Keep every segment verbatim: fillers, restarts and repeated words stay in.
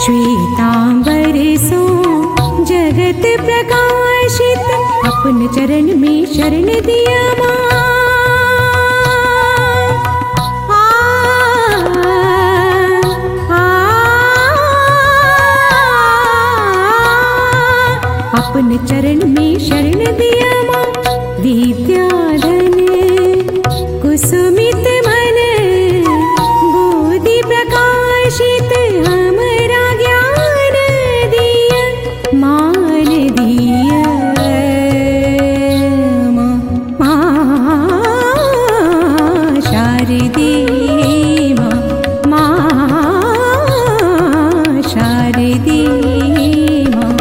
श्वेतांबर सो जगत प्रकाशित, अपन चरण में शरण दिया माँ। अपन चरण में शरण दिया माँ। विद्याधन कुसुमित मन, गोदी प्रकाशित हमरा ज्ञान दिया, मान दिया माँ। माँ शारदे माँ, माँ शारदे माँ।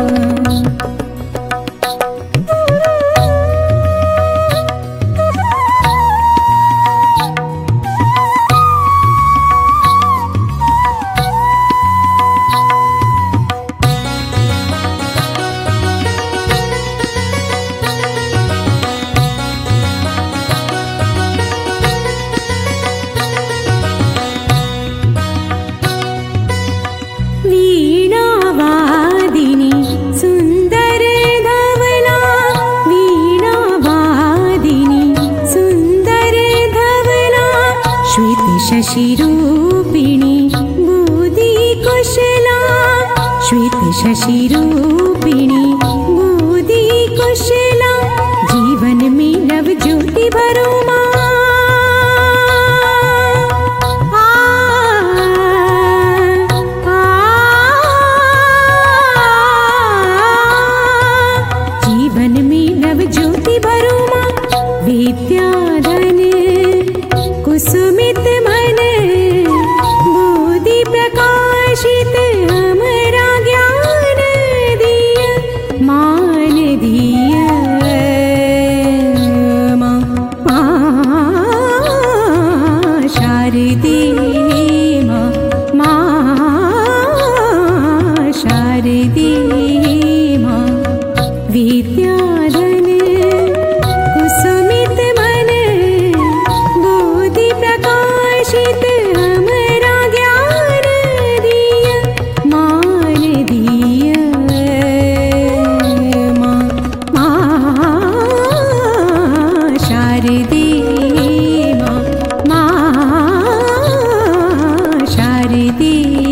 वीणावादिनी सुंदर धवला, वीणावादिनी सुंदर धवला, श्वेत शशि रूपिणी गोदी कुशला, श्वेत शशि रूपिणी गोदी कुशला, जीवन में नव ज्योति भरो माँ। जीवन में नव ज्योति भरो माँ। विद्याधन कुसुमित मन, गोदी प्रकाशित हमरा ज्ञान दिया, मान दिया माँ। माँ शारदे माँ, माँ शारदे माँ। विद्याधन कुसुमित मन, गोदी प्रकाशित हमरा ज्ञान दिया, मान दिया माँ। माँ शारदे माँ, माँ शारदे।